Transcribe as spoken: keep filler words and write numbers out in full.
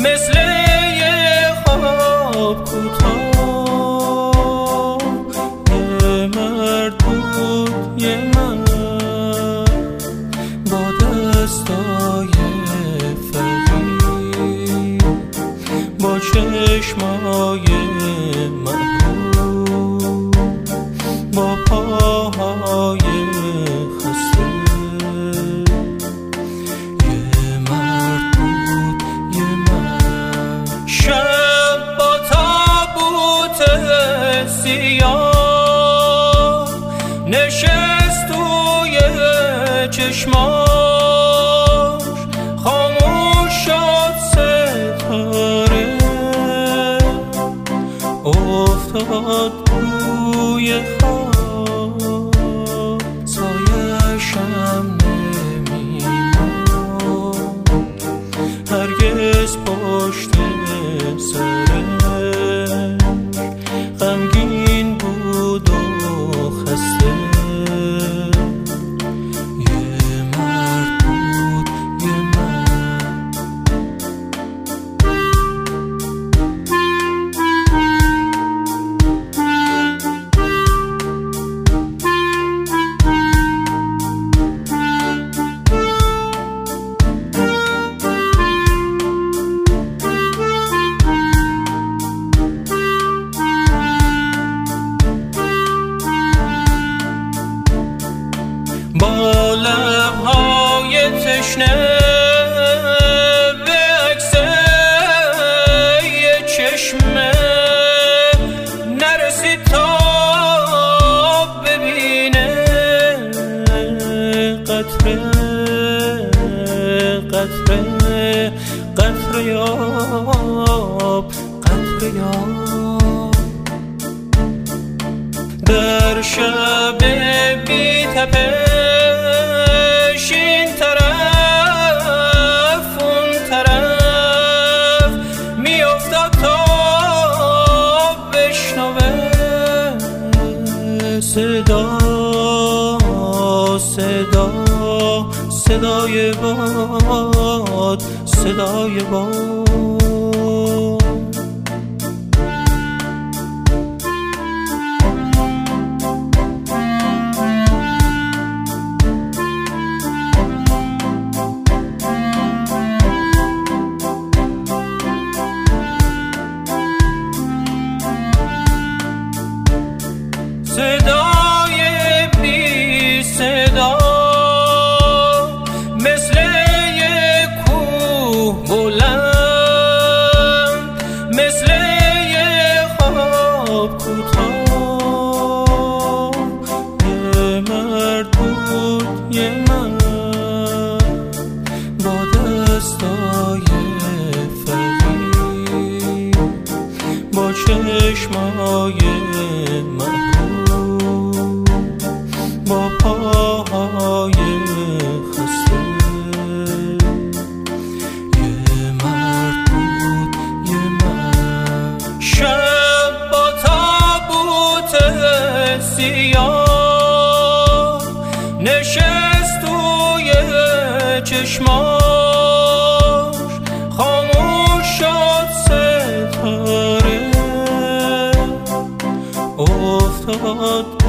مثل یه خواب کوتاه، یه مرد بود یه مرد با دستای فقیر، با چشمای محبوب، با پاهای خسته. یه مرد بود یه مرد. شب با تابوت سیاه نشست توی چشماش، خاموش شد ستاره، افتاد روی خواب، سایه‌شم نمی‌ماند هرگز پشت سرش، غمگین بود و خسته. یه مرد بود یه مرد. با لبهای تشنه به عکس یه چشمه نرسید تا ببینه قطره قطره قطره یاب قطره یاب. در شب بی تپش این طرف اون طرف می افتاد تا بشنوه صدا صدا صدای باد صدای باد. صدای بی صدا مثل یه کوه بلند، مثل یه خواب کوتاه. یه مرد بود یه مرد با دستای فقیر، با چشمای محبوب، با پاهای خسته. یه مرد بود یه مرد. شب با تابوت سیاه نشست توی چشماش، خاموش شد ستاره، افتاد